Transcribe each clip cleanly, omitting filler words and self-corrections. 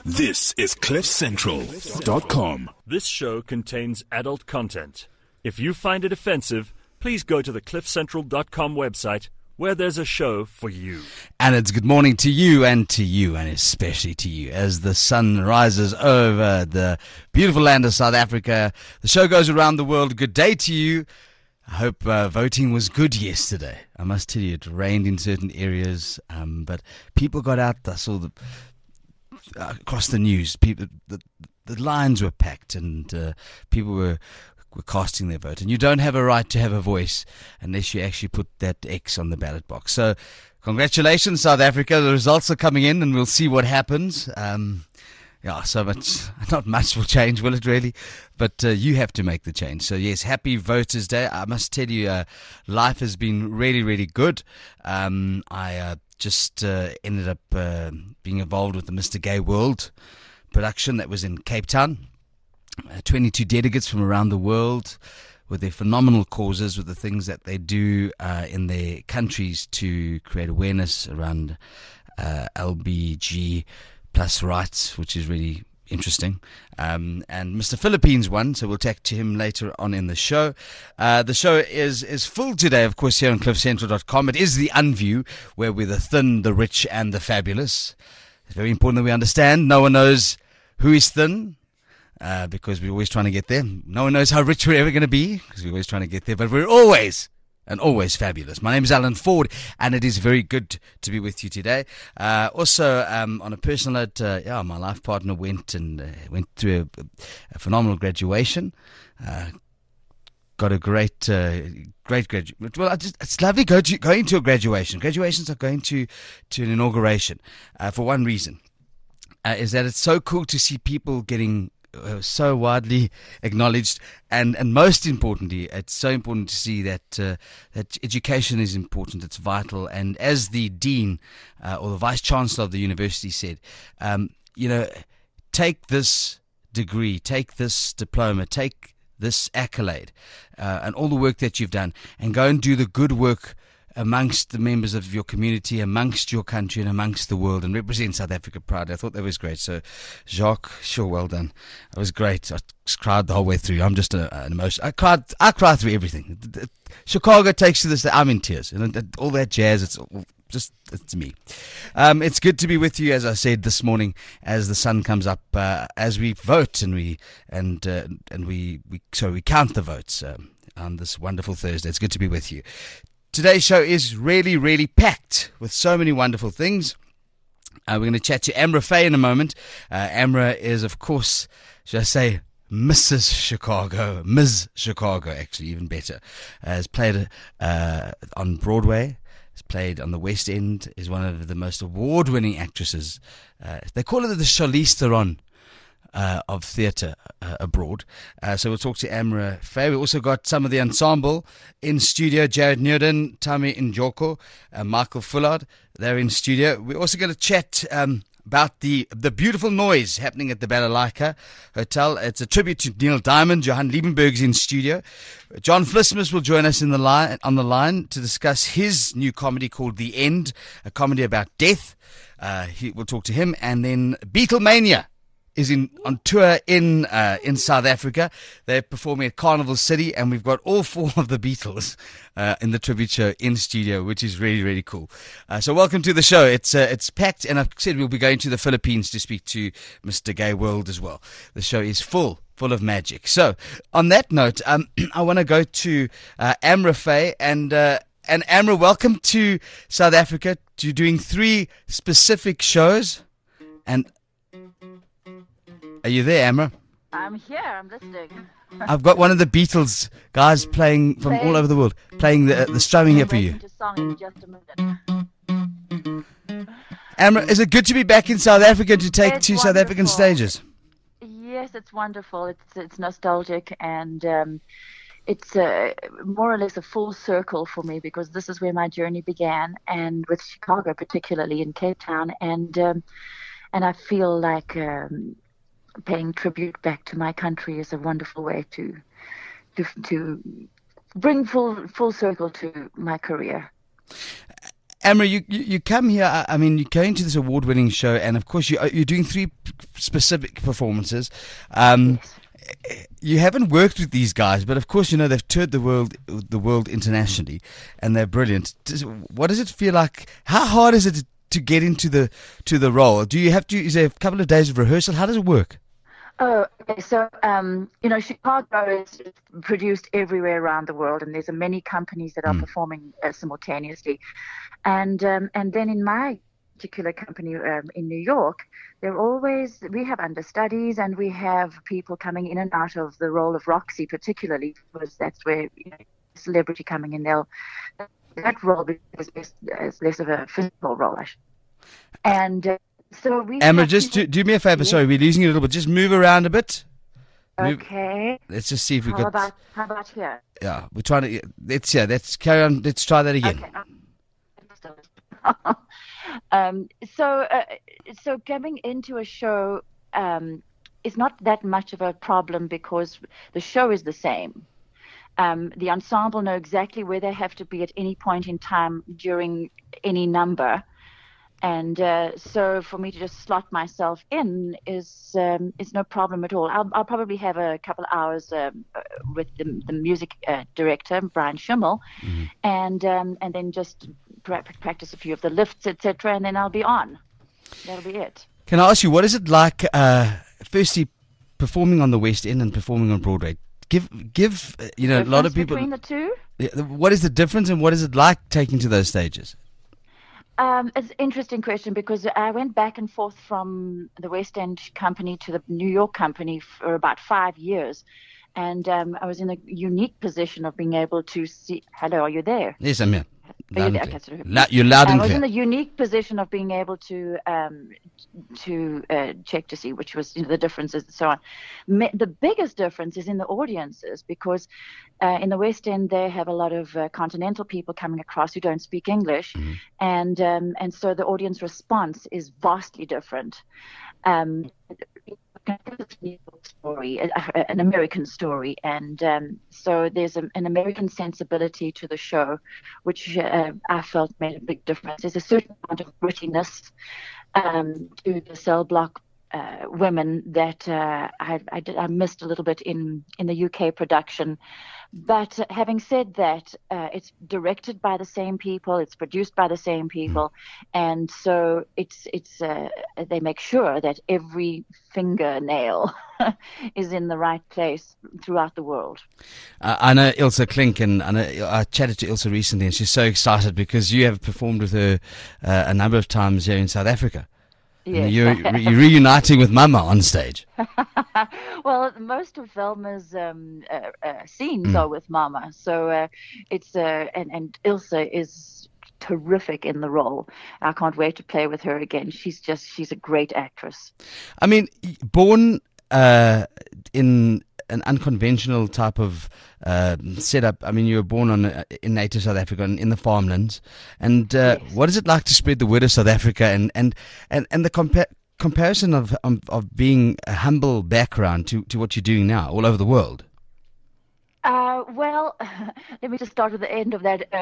This is CliffCentral.com. This show contains adult content. If you find it offensive, please go to the CliffCentral.com website where there's a show for you. And it's good morning to you, and especially to you, as the sun rises over the beautiful land of South Africa. The show goes around the world. Good day to you. I hope voting was good yesterday. I must tell you, it rained in certain areas, but people got out. I saw across the news, people, the lines were packed, and people were casting their vote. And you don't have a right to have a voice unless you actually put that X on the ballot box. So congratulations, South Africa. The results are coming in, and we'll see what happens. Not much will change, will it really? But you have to make the change. So yes, happy Voters' Day. I must tell you, life has been really, really good. I just ended up being involved with the Mr. Gay World production that was in Cape Town. 22 delegates from around the world with their phenomenal causes, with the things that they do in their countries to create awareness around LBG plus rights, which is really interesting. And Mr. Philippines won, so we'll talk to him later on in the show. The show is full today, of course, here on CliffCentral.com. It is the Unview, where we're the thin, the rich, and the fabulous. It's very important that we understand no one knows who is thin, because we're always trying to get there. No one knows how rich we're ever going to be, because we're always trying to get there, but we're always fabulous. My name is Alan Ford, and it is very good to be with you today. Also, on a personal note, my life partner went through a phenomenal graduation. Got a great graduation. Well, it's lovely going to a graduation. Graduations are going to an inauguration for one reason, is that it's so cool to see people getting so widely acknowledged, and most importantly, it's so important to see that that education is important. It's vital, and as the dean or the vice chancellor of the university said, take this degree, take this diploma, take this accolade, and all the work that you've done, and go and do the good work amongst the members of your community, amongst your country, and amongst the world, and represent South Africa proudly. I thought that was great. So, Jacques, sure, well done. It was great. I cried the whole way through. I'm just an emotion. I cried through everything. Chicago takes to this. I'm in tears, and all that jazz. It's me. It's good to be with you, as I said this morning, as the sun comes up, as we vote and we count the votes on this wonderful Thursday. It's good to be with you. Today's show is really, really packed with so many wonderful things. We're going to chat to Amra Faye in a moment. Amra is, of course, should I say, Mrs. Chicago, Ms. Chicago, actually, even better. Has played on Broadway, has played on the West End, is one of the most award-winning actresses. They call her the Charlize Theron of theatre abroad. So we'll talk to Amra Faye. We also got some of the ensemble in studio. Jared Newden, Tami Njoko, Michael Fullard. They're in studio. We're also going to chat about the beautiful noise happening at the Balalaika Hotel. It's a tribute to Neil Diamond. Johan Liebenberg's in studio. John Flismus will join us on the line to discuss his new comedy called The End, a comedy about death. We'll talk to him. And then Beatlemania is on tour in South Africa. They're performing at Carnival City, and we've got all four of the Beatles in the tribute show in studio, which is really, really cool. So welcome to the show. It's packed, and I've said we'll be going to the Philippines to speak to Mr. Gay World as well. The show is full of magic. So on that note, I want to go to Amra Faye, and Amra, welcome to South Africa. You're doing 3 specific shows, and are you there, Amra? I'm here. I'm listening. I've got one of the Beatles guys playing from all over the world, playing the strumming here for you. Song in just a minute. Amra, is it good to be back in South Africa to take It's to South African wonderful. stages? Yes, it's wonderful. It's nostalgic, and it's more or less a full circle for me, because this is where my journey began, and with Chicago, particularly in Cape Town, and I feel like paying tribute back to my country is a wonderful way to bring full circle to my career. Amra, you come here. I mean, you're going to this award-winning show, and of course, you're doing 3 specific performances. Yes. You haven't worked with these guys, but of course, they've toured the world internationally, and they're brilliant. What does it feel like? How hard is it to get into the role? Do you have to? Is there a couple of days of rehearsal? How does it work? Oh, okay. So, Chicago is produced everywhere around the world, and there's many companies that are performing simultaneously. And then in my particular company in New York, we have understudies, and we have people coming in and out of the role of Roxy, particularly because that's where celebrity coming in. That role is less of a physical role, and. So Amra, just do me a favor. Yeah. Sorry, we're losing you a little bit. Just move around a bit. Okay. Let's just see if we How about here? Yeah, we're trying to. Let's carry on. Let's try that again. Okay. So coming into a show is not that much of a problem because the show is the same. The ensemble know exactly where they have to be at any point in time during any number. And so for me to just slot myself in is no problem at all. I'll probably have a couple hours with the music director, Brian Schimmel, and then just practice a few of the lifts, etc., and then I'll be on. That'll be it. Can I ask you, what is it like, firstly, performing on the West End and performing on Broadway? Give a lot of people... Between the two? What is the difference, and what is it like taking to those stages? It's an interesting question because I went back and forth from the West End company to the New York company for about 5 years. And I was in a unique position of being able to see... Hello, are you there? Yes, I'm here. You're loud and clear. I was in the unique position of being able to check to see which was the differences and so on. The biggest difference is in the audiences because in the West End they have a lot of continental people coming across who don't speak English, and so the audience response is vastly different. Story, an American story, and so there's an American sensibility to the show, which I felt made a big difference. There's a certain amount of grittiness to the cell block women that I missed a little bit in the UK production. But having said that, it's directed by the same people, it's produced by the same people, and so it's they make sure that every fingernail is in the right place throughout the world. I know Ilse Klink, and I chatted to Ilse recently, and she's so excited because you have performed with her a number of times here in South Africa. Yes. You're reuniting with Mama on stage. Well, most of Velma's scenes are with Mama, so it's and Ilse is terrific in the role. I can't wait to play with her again. She's a great actress. I mean, born in an unconventional type of setup. I mean, you were born in native South Africa, in the farmlands. And yes. What is it like to spread the word of South Africa and the comparison of being a humble background to what you're doing now all over the world? Well, let me just start with the end of that.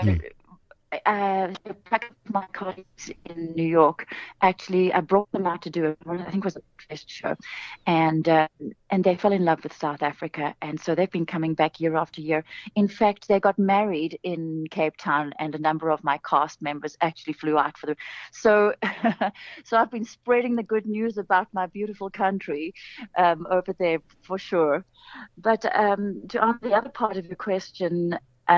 My colleagues in New York, actually, I brought them out to do I think it was a first show, and they fell in love with South Africa, and so they've been coming back year after year. In fact, they got married in Cape Town, and a number of my cast members actually flew out for them. So, so I've been spreading the good news about my beautiful country over there for sure. But to answer the other part of your question,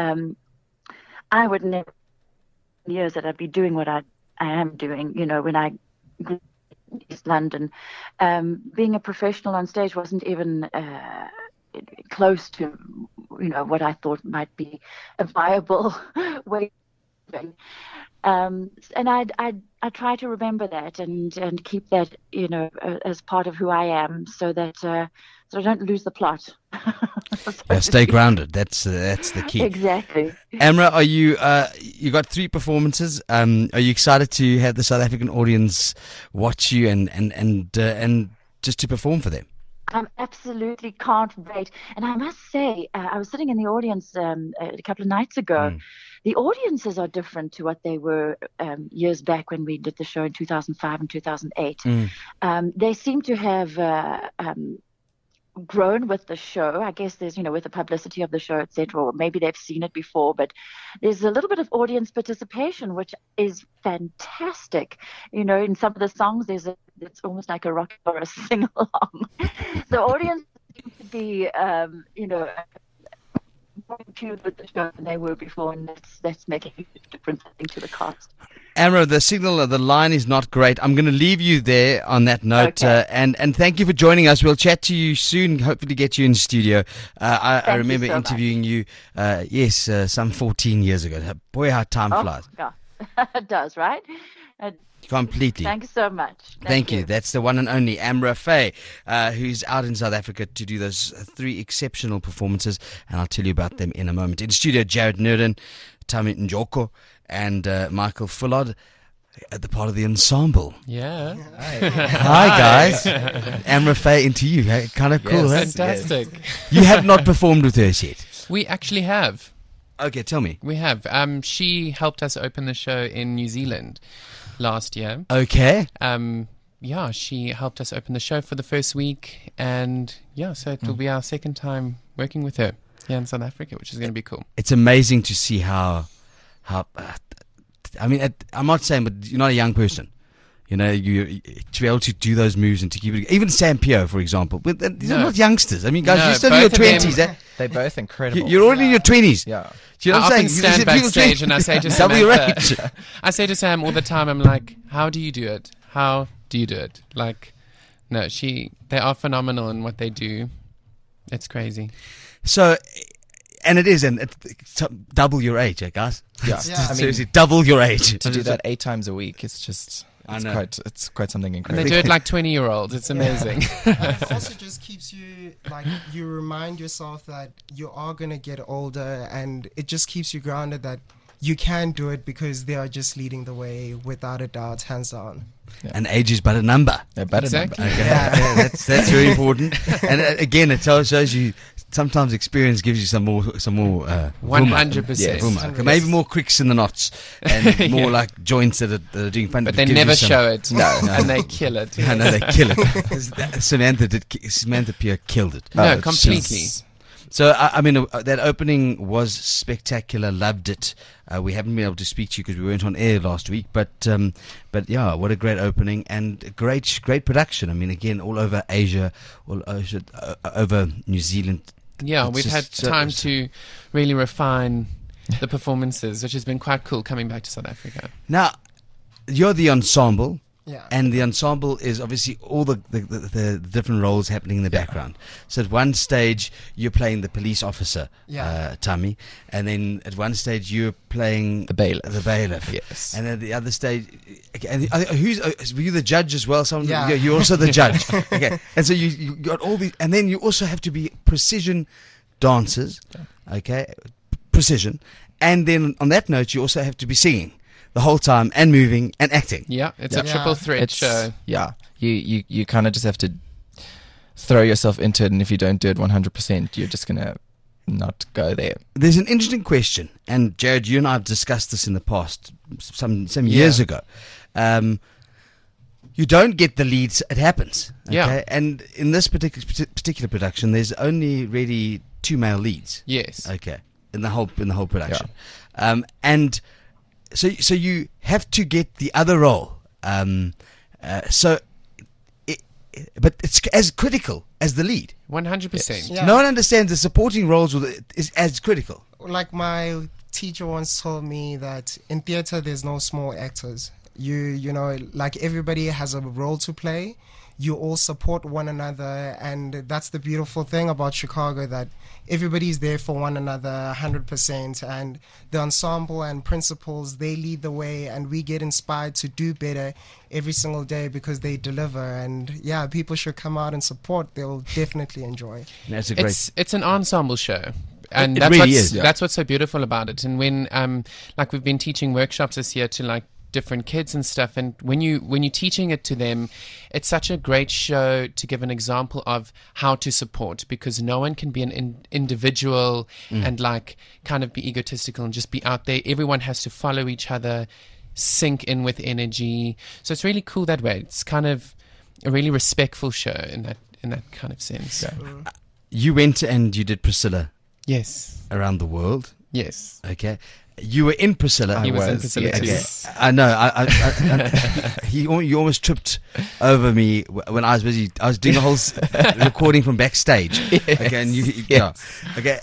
I would never years that I'd be doing what I am doing, when I grew up in East London. Being a professional on stage wasn't even close to, what I thought might be a viable way of doing. And I try to remember that and keep that, as part of who I am, so that I don't lose the plot. Stay grounded. That's the key. Exactly. Amra, are you got 3 performances? Are you excited to have the South African audience watch you and just to perform for them? Absolutely can't wait. And I must say, I was sitting in the audience a couple of nights ago. The audiences are different to what they were years back when we did the show in 2005 and 2008. They seem to have grown with the show. I guess there's, with the publicity of the show, etc., or maybe they've seen it before, but there's a little bit of audience participation, which is fantastic. In some of the songs, it's almost like a rock or a sing-along. The audience seems to be, more in tune with the show than they were before, and that's making a huge difference, I think, to the cast. Amra, the line is not great. I'm going to leave you there on that note, Okay. and thank you for joining us. We'll chat to you soon, hopefully get you in studio. I remember so interviewing you, some 14 years ago. Boy, how time flies. Yeah. It does, right? Completely. Thank you so much. Thank you. That's the one and only Amra Faye, who's out in South Africa to do those 3 exceptional performances, and I'll tell you about them in a moment. In studio, Jared Nurden, Tami Njoko, and Michael Fullard at the part of the ensemble. Yeah. Hi, guys. Amra Faye, into you. Hey, kind of cool, Yes, huh? fantastic. You have not performed with her yet. We actually have. Okay, tell me. We have. She helped us open the show in New Zealand last year. Okay. She helped us open the show for the first week, and so it will be our second time working with her here in South Africa, which is going to be cool. It's amazing to see how I'm not saying, but you're not a young person. You to be able to do those moves and to keep it. Even Sam Pio, for example. But these are not youngsters. I mean, guys, No, you're still in your both of them- 20s. They're both incredible. You're already in your 20s. Yeah. Do you know I what I'm often saying? stand People backstage say- and I say to double your Samantha, age. I say to Sam all the time, I'm like, how do you do it? How do you do it? Like, no, they are phenomenal in what they do. It's crazy. So, and it is, and it's double your age, guys. Yeah. It's I mean, seriously, double your age. to do that 8 times a week, it's know. it's quite something And incredible. they do it like 20-year-olds. It's amazing. It also just keeps you, you remind yourself that you are going to get older, and it just keeps you grounded that you can do it because they are just leading the way without a doubt, hands down. And age is but a number. They're better Exactly. than Okay, that's very important. And again, it shows you sometimes experience gives you some more 100%. Yes. Vuma. Maybe more cricks in the knots and more like joints that are doing fun. But they gives never you some- show it. No. And they kill it. I know they kill it. Samantha Pierre killed it. No, it's completely. just- So, I mean, that opening was spectacular. Loved it. We haven't been able to speak to you because we weren't on air last week. But yeah, what a great opening and great production. I mean, again, all over Asia, over New Zealand. Yeah, It's we've had just time to really refine the performances, which has been quite cool coming back to South Africa. Now, you're the ensemble. Yeah. And the ensemble is obviously all the different roles happening in the background. So at one stage you're playing the police officer, Tami, and then at one stage you're playing The bailiff. The bailiff. Yes. And at the other stage, and were you the judge as well? Yeah. You're also the judge. Okay. And so you got all these, and then you also have to be precision dancers. Okay, precision, and then on that note you also have to be singing the whole time and moving and acting. Yeah, it's a Yeah. triple threat It's show. yeah. You kind of just have to throw yourself into it, and if you don't do it 100%, you're just gonna not go there. There's an interesting question, and Jared, you and I have discussed this in the past, some years ago. You don't get the leads; it happens. Okay? Yeah. And in this particular production, there's only really 2 male leads. Yes. Okay. In the whole production, and so you have to get the other role. But it's as critical as the lead. 100%. Yeah. No one understands the supporting roles is as critical. Like my teacher once told me that in theater there's no small actors. You know, like everybody has a role to play. You all support one another, and that's the beautiful thing about Chicago, that everybody's there for one another 100%, and the ensemble and principals, they lead the way, and we get inspired to do better every single day because they deliver. And yeah, people should come out and support. They'll definitely enjoy. That's a great. It's an ensemble show. And It really is, yeah. that's what's so beautiful about it. And when like we've been teaching workshops this year to like different kids and stuff. And when you're teaching it to them, it's such a great show to give an example of how to support, because no one can be an individual and like kind of be egotistical and just be out there. Everyone has to follow each other, sync in with energy. So it's really cool that way. It's kind of a really respectful show in that kind of sense. Yeah. You went and you did Priscilla Yes. around the world. Yes. Okay. You were in Priscilla. He was in was, Priscilla yes. too. I know. You almost tripped over me when I was busy. I was doing the whole recording from backstage. Okay, and okay.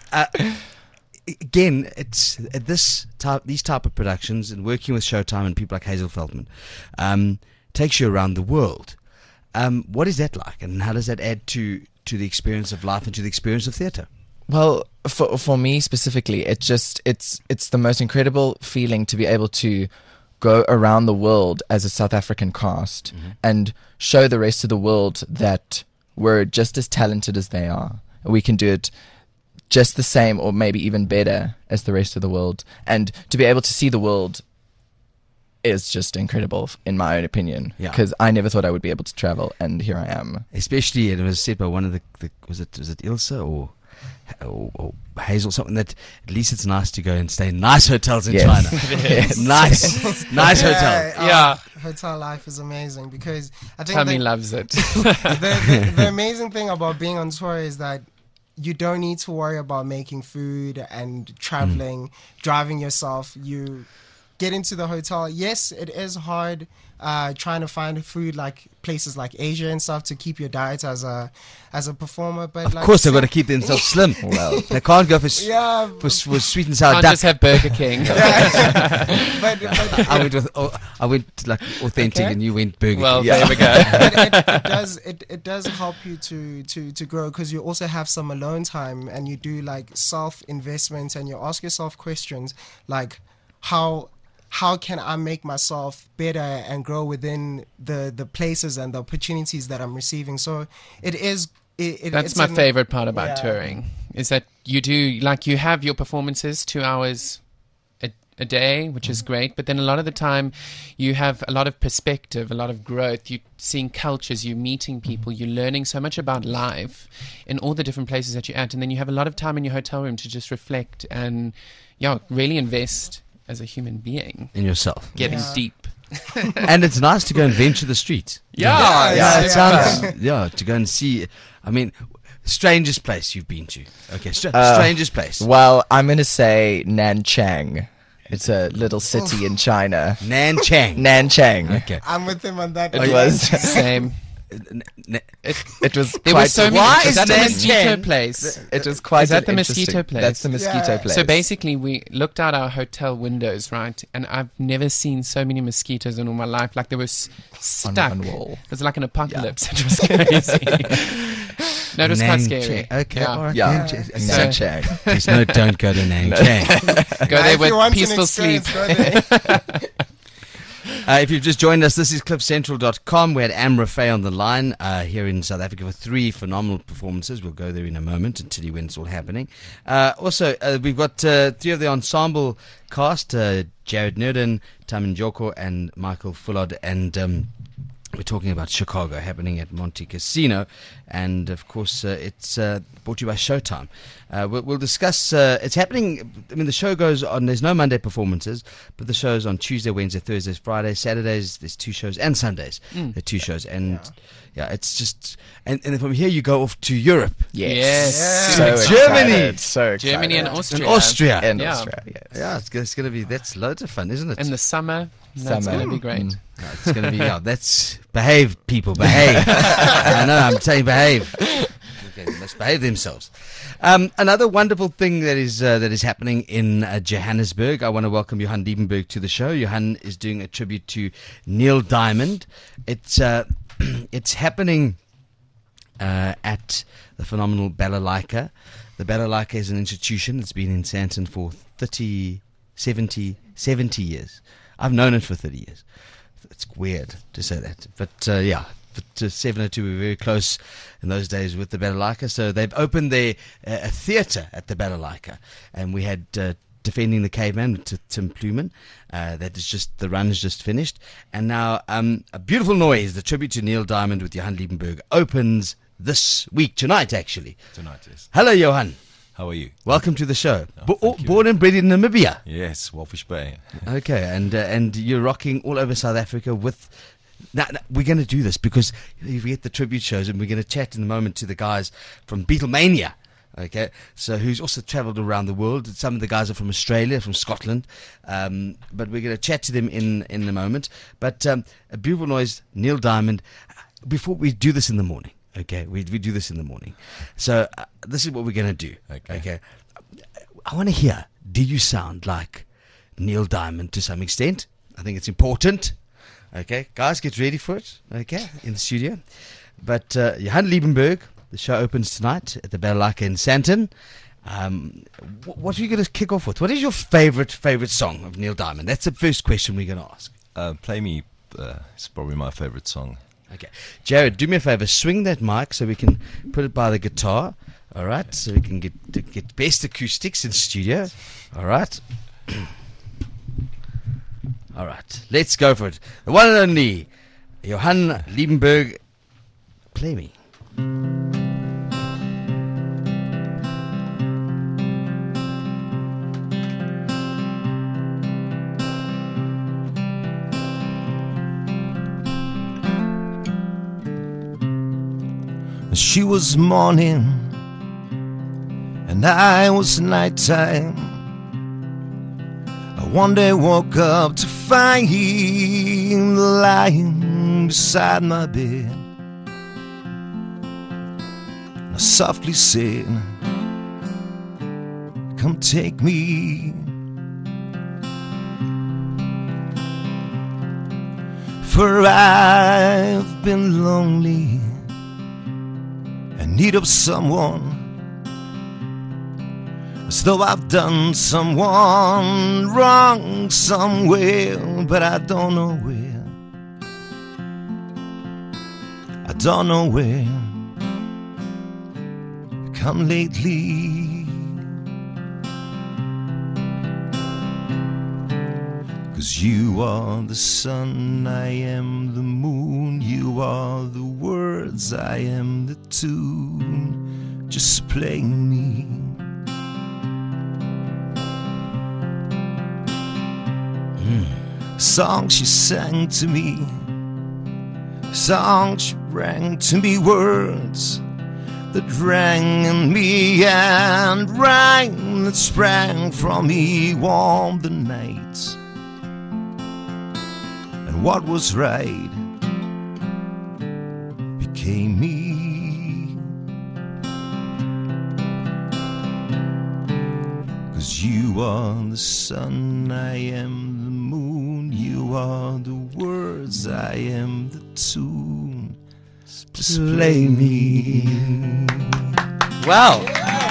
Again, it's these type of productions and working with Showtime and people like Hazel Feldman takes you around the world. What is that like, and how does that add to the experience of life and to the experience of theatre? Well, for me specifically, it's the most incredible feeling to be able to go around the world as a South African cast and show the rest of the world that we're just as talented as they are. We can do it just the same or maybe even better as the rest of the world. And to be able to see the world is just incredible, in my own opinion, Yeah. because I never thought I would be able to travel, and here I am. Especially, it was said by one of the was it Ilse or Hazel, something that at least it's nice to go and stay in nice hotels in Yes. China. Yes. nice hotel. Yeah. Hotel life is amazing, because I think Tammy that loves it. the amazing thing about being on tour is that you don't need to worry about making food and traveling, driving yourself. You get into the hotel. Yes, it is hard trying to find food like places like Asia and stuff to keep your diet as a performer. But Of like, course, they've got to keep themselves slim. Well, They can't go for yeah, for sweet and sour Can't duck. just have Burger King. but I went like authentic, Okay. and you went Burger Well, King. there we go. it does help you to grow, because you also have some alone time and you do like self investment and you ask yourself questions like how can I make myself better and grow within the places and the opportunities that I'm receiving. So it is That's it's my an- favorite part about Yeah. touring, is that you have your performances 2 hours a day, which is great, but then a lot of the time you have a lot of perspective, a lot of growth. You're seeing cultures, you're meeting people, you're learning so much about life in all the different places that you're at, and then you have a lot of time in your hotel room to just reflect and really invest as a human being, In yourself. getting Yeah. deep. And it's nice to go and venture the streets. Yeah, Yeah, It sounds to go and see. I mean, strangest place you've been to. Okay, strangest place. well, I'm going to say Nanchang. It's a little city in China. Nanchang. Nanchang. Okay. I'm with him on that. It was. Same. It was. There quite, were so many. Why Is is that the Nanchang- mosquito place? It was quite. Is that an the interesting- mosquito place? That's the mosquito Yeah. place. So basically, we looked out our hotel windows, right? And I've never seen so many mosquitoes in all my life. Like, they were stuck. on wall. It was like an apocalypse. It was crazy. No, it was quite scary. Okay, Yeah. all right. Yeah. Nanchang. Nanchang. Please, no, don't go to Nanchang. Go If there you with want an peaceful sleep. experience, go there. If you've just joined us, this is CliffCentral.com. We had Amra Faye on the line here in South Africa for 3 phenomenal performances. We'll go there in a moment and tell you when it's all happening. Also, we've got 3 of the ensemble cast, Jared Nurden, Tamin Joko, and Michael Fullard. And we're talking about Chicago, happening at Monte Casino. And, of course, it's brought to you by Showtime. We'll discuss, it's happening, I mean, the show goes on, there's no Monday performances, but the show's on Tuesday, Wednesday, Thursdays, Fridays, Saturdays, there's 2 shows, and Sundays, there are 2 shows. And, it's just, and then from here you go off to Europe. Yes. So Germany. excited, so excited. Germany and And Austria. Austria. And Yeah. Austria, yes. Yeah, it's going to be, that's loads of fun, isn't it? In the summer. That's Summer. going to be great. Mm. Yeah, it's going to be, that's, behave, people, behave. I know, I'm saying behave. Okay, they must behave themselves. Another wonderful thing that is happening in Johannesburg. I want to welcome Johan Diebenberg to the show. Johan is doing a tribute to Neil Diamond. It's happening at the phenomenal Balalaika. The Balalaika is an institution that's been in Sandton for 70 years. I've known it for 30 years. It's weird to say that, but yeah. But 702, we were very close in those days with the Balalaika. So they've opened their a theatre at the Balalaika, and we had defending the caveman to Tim Pluman. That is just, the run is just finished. And now, A Beautiful Noise, the tribute to Neil Diamond with Johan Liebenberg, opens this week, tonight actually. Tonight, yes. Hello, Johan. How are you? Welcome to the show. Thank you. Born and bred in Namibia. Yes, Walfish Bay. Okay, and you're rocking all over South Africa with. Now, we're going to do this because you get the tribute shows, and we're going to chat in a moment to the guys from Beatlemania. Okay, so who's also travelled around the world. Some of the guys are from Australia, from Scotland, but we're going to chat to them in a moment. But A Beautiful Noise, Neil Diamond. Before we do this in the morning, okay, we do this in the morning. So this is what we're going to do. Okay, I want to hear. Do you sound like Neil Diamond to some extent? I think it's important. Okay, guys, get ready for it. Okay, in the studio. But Johan Liebenberg. The show opens tonight at the Balalaika in Sandton. What are you going to kick off with? What is your favorite song of Neil Diamond? That's the first question we're going to ask. Play Me is probably my favorite song. Okay. Jared, do me a favor. Swing that mic so we can put it by the guitar. All right? So we can get best acoustics in studio. All right? All right. Let's go for it. The one and only Johan Liebenberg. Play Me. She was morning and I was nighttime. I one day woke up to find him lying beside my bed. And I softly said, come take me. For I've been lonely, need of someone, as though I've done someone wrong somewhere, but I don't know where. I don't know where. Come lately, 'cause you are the sun, I am the moon. You are the words, I am the tune. Just play me. Songs she sang to me, songs she rang to me, words that rang in me, and rhyme that sprang from me warmed the nights. And what was right became me. 'Cause you are the sun, I am the moon. You are the words, I am the tune. Just play me. Wow.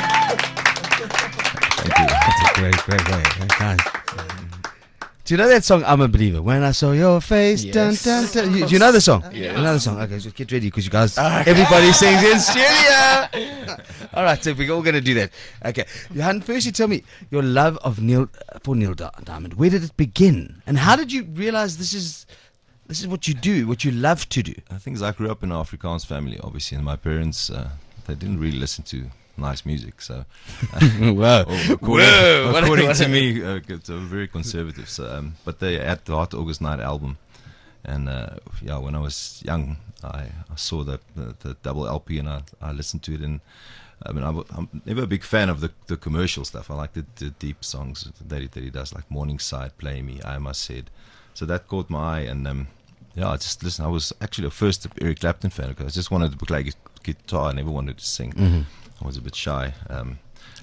Thank you. That's a great guys. Do you know that song, I'm a Believer? When I saw your face, Yes. dun, dun, dun. Do you know the song? Yes. You know the song? Okay, so get ready because you guys, everybody sings in studio. All right, so we're all going to do that. Okay, Johan, first you tell me your love of Neil Diamond. Where did it begin, and how did you realize this is what you do, what you love to do? I think I grew up in an Afrikaans family, obviously, and my parents, they didn't really listen to nice music, so Whoa. according to me, it's very conservative. So, but they had the Hot August Night album, and when I was young, I saw the double LP, and I listened to it. And I mean, I'm never a big fan of the commercial stuff. I like the deep songs that he does, like Morningside, Play Me, I Must Said. So that caught my eye, and I just listened. I was actually a first Eric Clapton fan because I just wanted to play guitar. I never wanted to sing. Mm-hmm. I was a bit shy. Then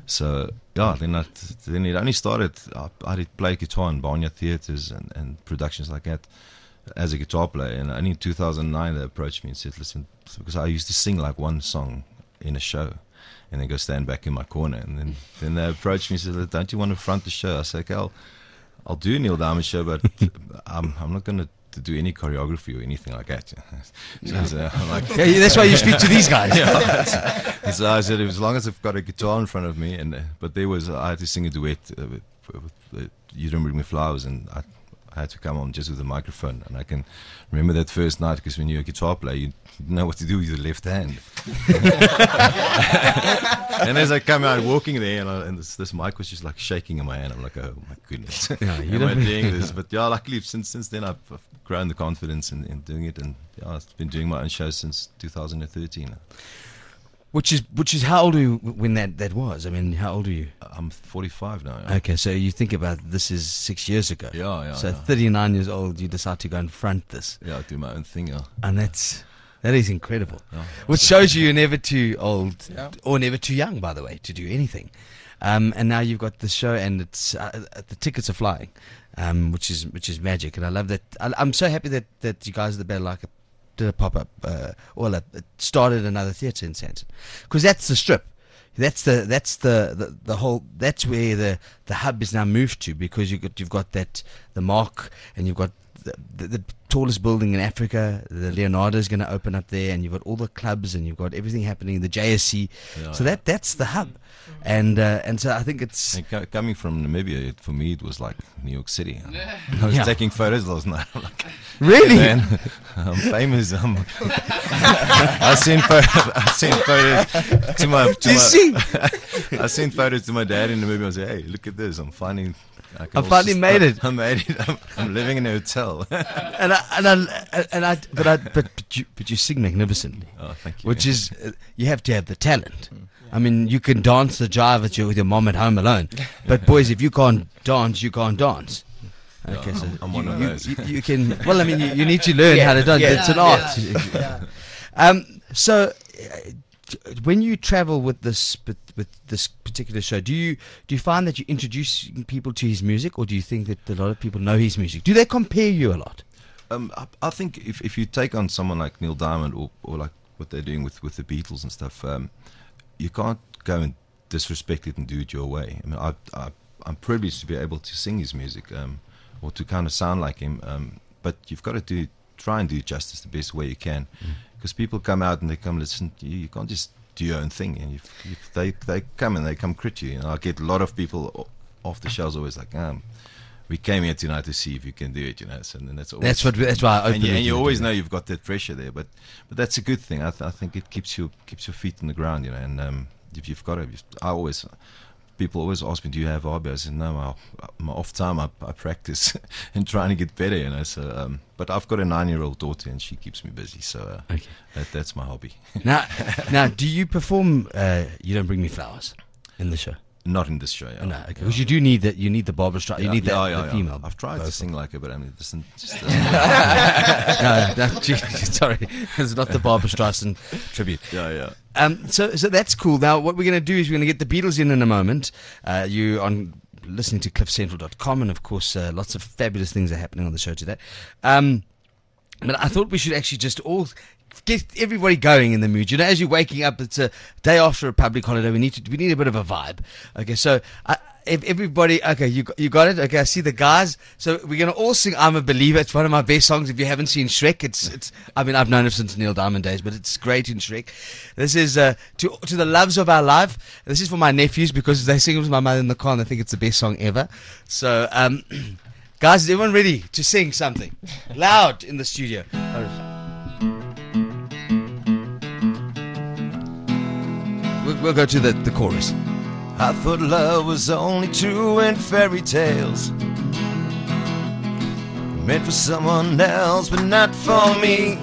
it only started. I did play guitar in Barnyard theatres and productions like that as a guitar player. And only in 2009 they approached me and said, listen, because I used to sing like one song in a show and then go stand back in my corner. And then they approached me and said, don't you want to front the show? I said, okay, I'll do a Neil Diamond show, but I'm not going to do any choreography or anything like that. So I'm like, That's why you speak to these guys. So I said, as long as I've got a guitar in front of me, but I had to sing a duet You Don't Bring Me Flowers, and I had to come on just with a microphone. And I can remember that first night, because when you're a guitar player, you know what to do with your left hand. And as I come out walking there, and this mic was just like shaking in my hand, I'm like, oh my goodness, am I doing this? But yeah, luckily since then I've grown the confidence in doing it, and yeah, I've been doing my own shows since 2013. Which is how old are you when that was? I mean, how old are you? I'm 45 now. Yeah. Okay, so you think about this is 6 years ago. Yeah. So 39 years old, you decide to go and front this. Yeah, do my own thing. Yeah. And that is incredible. Yeah. Which shows you're never too old or never too young, by the way, to do anything. And now you've got the show, and it's the tickets are flying, which is magic. And I love that. I'm so happy that you guys at the Battle Like did a pop-up, started another theatre in Sandton, because that's the strip. That's the whole. That's where the hub is now moved to, because you've got that the Mark, and you've got the tallest building in Africa. The Leonardo is going to open up there, and you've got all the clubs, and you've got everything happening. The JSC. So that's the hub, and so I think it's coming from Namibia. For me, it was like New York City. I was taking photos last night. I'm like, really? Man, I'm famous. I sent photos to my. I sent photos to my dad in Namibia. I said, "Hey, look at this! I finally made it. I made it. I'm living in a hotel." But you sing magnificently. Oh, thank you. Which is you have to have the talent. I mean, you can dance the jive with your mom at home alone, but boys, if you can't dance, you can't dance. Okay, so I'm one of those. You can. Well, I mean, you need to learn how to dance. It's an art. So, when you travel with this particular show, do you find that you're introducing people to his music, or do you think that a lot of people know his music? Do they compare you a lot? I think if you take on someone like Neil Diamond or like what they're doing with the Beatles and stuff, you can't go and disrespect it and do it your way. I mean, I'm privileged to be able to sing his music, or to kind of sound like him, but you've got to try and do justice the best way you can, because people come out and they come listen. You can't just do your own thing, and they come and they come crit you. I get a lot of people off the shows always like, we came here tonight to see if you can do it, So, and that's always, that's why I opened and you always know you've got that pressure there, but that's a good thing. I think it keeps your feet on the ground, And if you've got it, people always ask me, "Do you have hobby?" I said, "No, my off time I practice and trying to get better, So, but I've got a 9-year-old daughter, and she keeps me busy, so that's my hobby. Now, do you perform "You Don't Bring Me Flowers" in the show? Not in this show, yeah. No, because you do need that. You need the Barbra Streisand. You need the female. I've tried to sing like her, but I mean, just sorry, it's not the Barbra Streisand tribute. Yeah. So that's cool. Now, what we're going to do is we're going to get the Beatles in a moment. You on listening to cliffcentral.com, and of course, lots of fabulous things are happening on the show today. But I thought we should actually just all get everybody going in the mood. As you're waking up, it's a day after a public holiday. We need a bit of a vibe. Okay, so if everybody, okay, you got it. Okay, I see the guys. So we're gonna all sing "I'm a Believer." It's one of my best songs. If you haven't seen Shrek, it's. I mean, I've known it since Neil Diamond days, but it's great in Shrek. This is to the loves of our life. This is for my nephews because they sing it with my mother in the car and they think it's the best song ever. So, guys, is everyone ready to sing something loud in the studio? We'll go to the chorus. I thought love was only true in fairy tales, meant for someone else but not for me.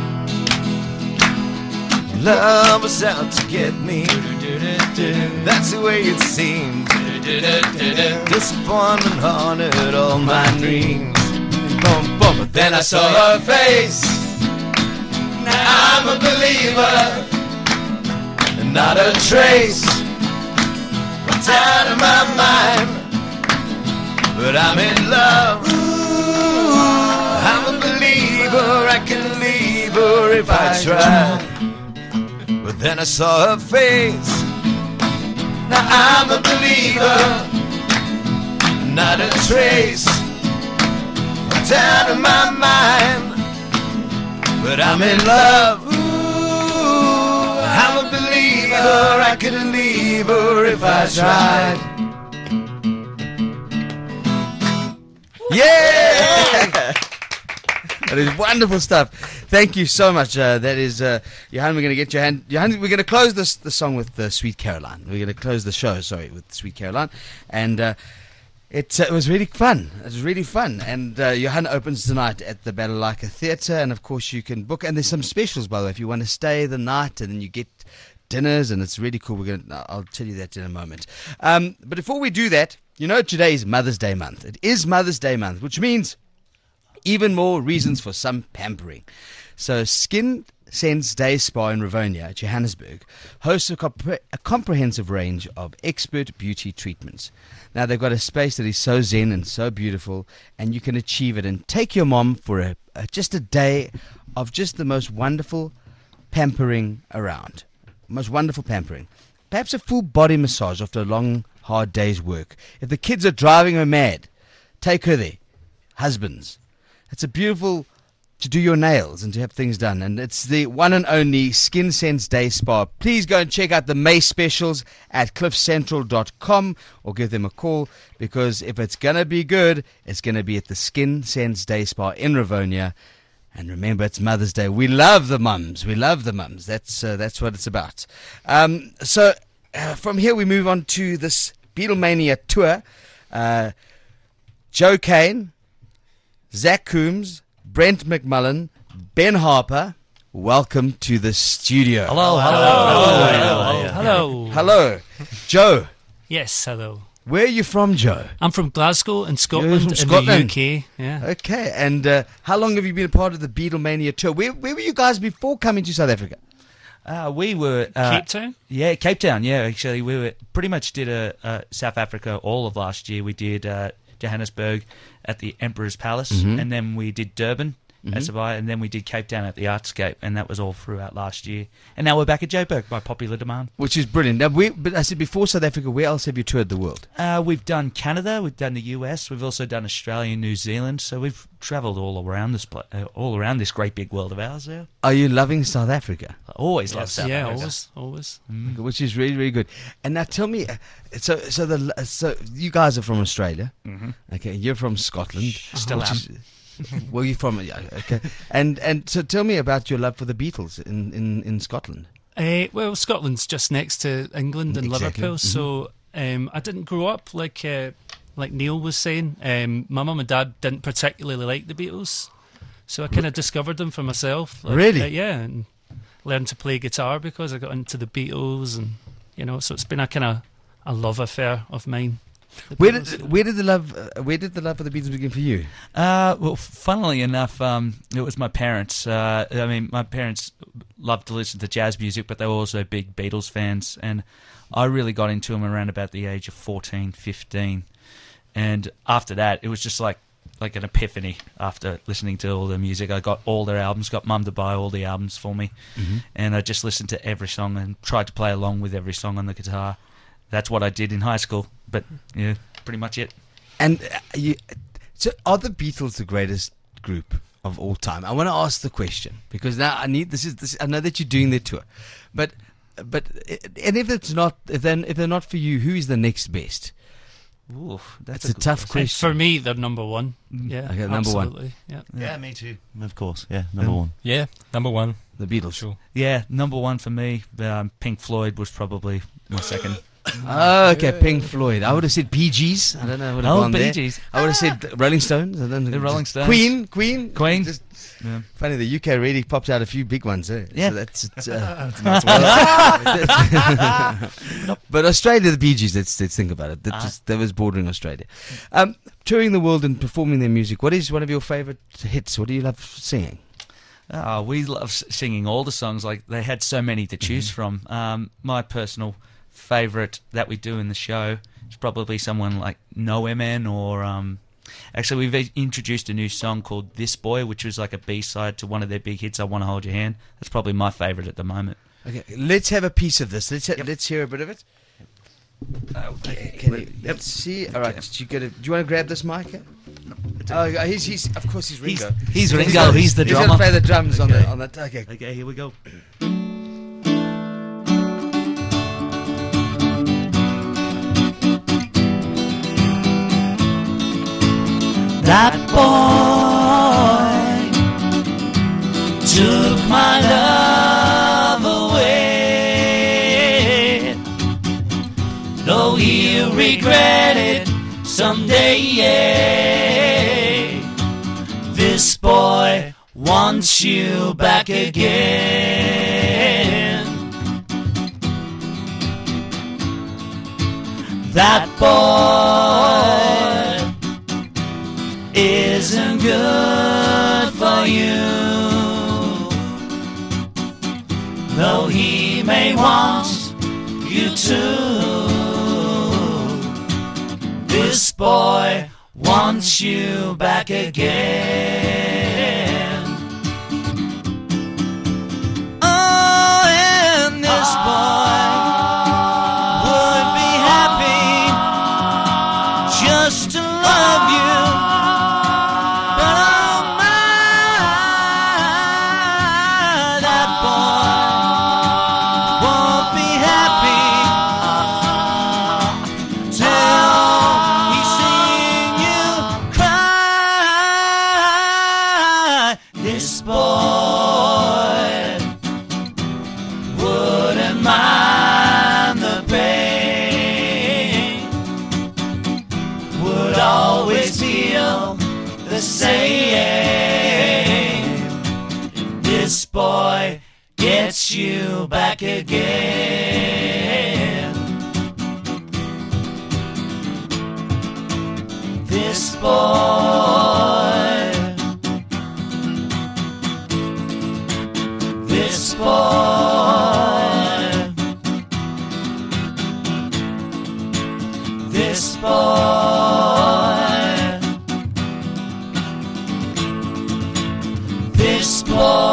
Love was out to get me, that's the way it seemed. Disappointment haunted all my dreams. But then I saw her face. Now I'm a believer, not a trace. What's out of my mind, but I'm in love. I'm a believer, I can leave her if I try. But then I saw her face. Now I'm a believer, not a trace. What's out of my mind, but I'm in love. I'm a believer, I could leave her if I tried. Yeah! That is wonderful stuff. Thank you so much. That is, Johan, we're going to get your hand. Johan, we're going to close the song with Sweet Caroline. We're going to close the show, with Sweet Caroline. And it was really fun. It was really fun. And Johan opens tonight at the Balalaika Theatre. And, of course, you can book. And there's some specials, by the way, if you want to stay the night. And then you get dinners. And it's really cool. I'll tell you that in a moment. But before we do that, today is Mother's Day month. It is Mother's Day month, which means even more reasons for some pampering. So Skin Sense Day Spa in Rivonia, Johannesburg, hosts a comprehensive range of expert beauty treatments. Now, they've got a space that is so zen and so beautiful, and you can achieve it. And take your mom for just a day of just the most wonderful pampering around. Most wonderful pampering. Perhaps a full body massage after a long, hard day's work. If the kids are driving her mad, take her there. Husbands. It's a beautiful to do your nails and to have things done. And it's the one and only Skin Sense Day Spa. Please go and check out the May specials at cliffcentral.com or give them a call, because if it's going to be good, it's going to be at the Skin Sense Day Spa in Rivonia. And remember, it's Mother's Day. We love the mums. We love the mums. That's what it's about. So from here we move on to this Beatlemania tour. Joe Kane, Zach Coombs, Brent McMullen, Ben Harper, welcome to the studio. Hello. Joe. Yes, hello. Where are you from, Joe? I'm from Glasgow in Scotland, You're from Scotland? in the UK. Yeah. Okay, and how long have you been a part of the Beatlemania tour? Where were you guys before coming to South Africa? We were Cape Town? Yeah, Cape Town. Yeah, actually, we were pretty much did a South Africa all of last year. We did Johannesburg at the Emperor's Palace, and then we did Durban at Sabai, and then we did Cape Town at the Artscape, and that was all throughout last year. And now we're back at Joburg by popular demand. Which is brilliant. Now, but I said before South Africa, where else have you toured the world? We've done Canada, we've done the US, we've also done Australia and New Zealand, so we've travelled all around this great big world of ours. Yeah. Are you loving South Africa? I always love South Africa. Yeah, always. Which is really, really good. And now tell me, so you guys are from Australia, okay? You're from Scotland, Still am. Where are you from? Yeah, okay. And so tell me about your love for the Beatles in Scotland. Well, Scotland's just next to England and Exactly. Liverpool, so I didn't grow up like Neil was saying. My mum and dad didn't particularly like the Beatles, so I kind of discovered them for myself. Really? Yeah, and learned to play guitar because I got into the Beatles, and so it's been a kind of a love affair of mine. Where did the love for the Beatles begin for you? Well, funnily enough, it was my parents. My parents loved to listen to jazz music, but they were also big Beatles fans, and I really got into them around about the age of 14, 15. And after that, it was just like an epiphany after listening to all the music. I got all their albums, got Mum to buy all the albums for me, and I just listened to every song and tried to play along with every song on the guitar. That's what I did in high school, but yeah, pretty much it. And so are the Beatles the greatest group of all time? I want to ask the question because now I need this. I know that you're doing the tour, but and if they're not for you, who is the next best? Ooh, that's a tough question. For me, they're number one. Yeah, okay, number absolutely. one. Yeah, me too. Of course, yeah, number one. Yeah, number one. The Beatles. Sure. Yeah, number one for me. Pink Floyd was probably my second. Oh, okay, Pink Floyd. I would have said Bee Gees. I don't know. I would have gone Bee there. Gees. I would have said Rolling Stones. I don't know. The Rolling Stones. Queen. Just funny. The UK really popped out a few big ones. Yeah, so that's but Australia, the Bee Gees. Let's think about it. That was bordering Australia. Touring the world and performing their music. What is one of your favourite hits? What do you love singing? We love singing all the songs. Like they had so many to choose from. My personal favourite that we do in the show is probably someone like No Man or actually we've introduced a new song called This Boy, which was like a B-side to one of their big hits, I Wanna Hold Your Hand. That's probably my favourite at the moment. Okay, let's have a piece of this. Let's hear a bit of it. Let's see. All right, do you want to grab this mic? Oh, he's of course he's Ringo. He's Ringo. He's the drummer. He's gonna play the drums on the. Okay. Okay, here we go. That boy took my love away. Though he'll regret it someday, yeah. This boy wants you back again. That boy isn't good for you, though he may want you to. This boy wants you back again. Oh, and this boy would be happy just to love you. But oh my, that boy won't be happy till he's seen you cry. This boy wouldn't mind the pain, would always feel the same. This boy gets you back again. This boy, this boy, this boy, this